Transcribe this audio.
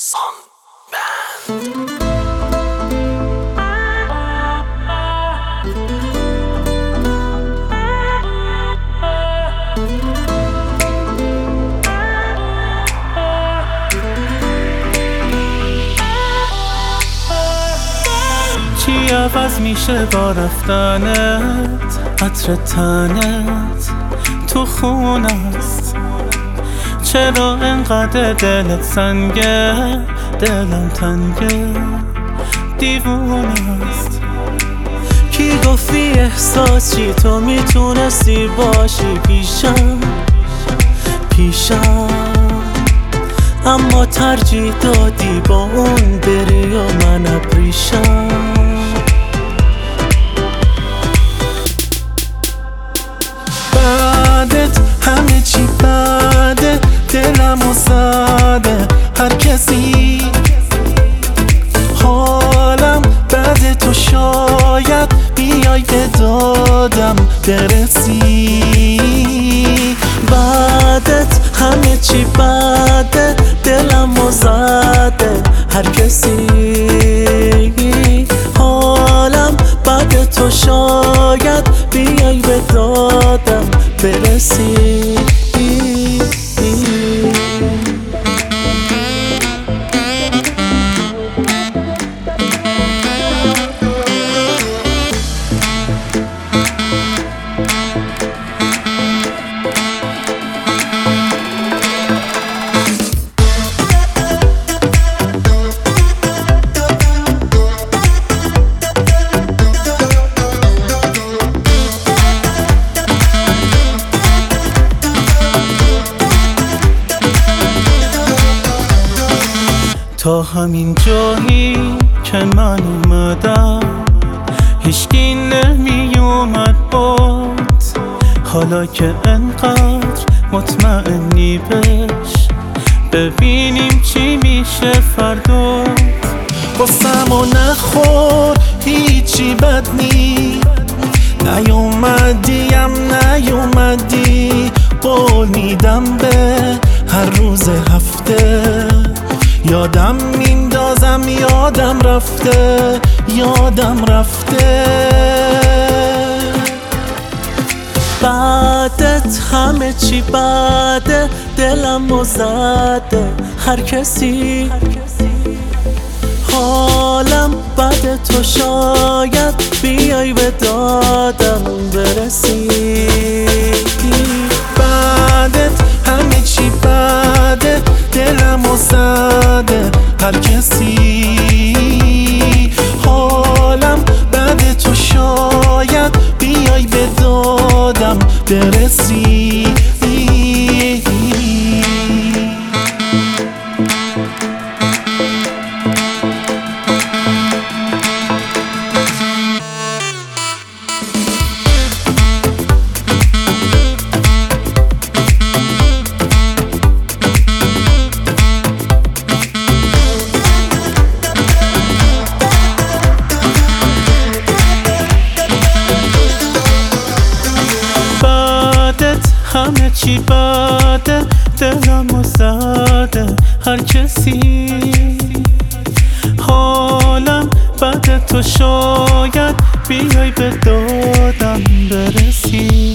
Son Band. چی عوض میشه با رفتنت؟ عطر تنت تو خون است. چرا انقدر دلت سنگه؟ دلم تنگه دیوونه است. کی گفتی احساس چی تو میتونستی باشی پیشم اما ترجیح دادی با اون بری و من ابریشم. بعدت همه چی بده، دلمو زده هر کسی. حالم بده تو شاید بیای به دادم برسی. بعدت همه چی بده، دلمو زده هر کسی. حالم بده تو شاید بیای به دادم برسی. تا همین جایی که من اومدم هیچکی نمی اومد بود. حالا که انقدر مطمئنی بش، ببینیم چی میشه فردا. قصه‌مو نخور هیچی بد نی، نیومدی قول میدم به هر روز هفته. یادم میندازم یادم رفته. بعدت همه چی بده، دلمو زده هر کسی. حالم بده تو شاید بیای به دادم برسی. بعدت همه چی بده، دلمو زده هر کسی. حالم بده تو شاید بیای به دادم برسی. همه چی بده، دلمو زده هر کسی. حالم بده تو شاید بیای به دادم برسی.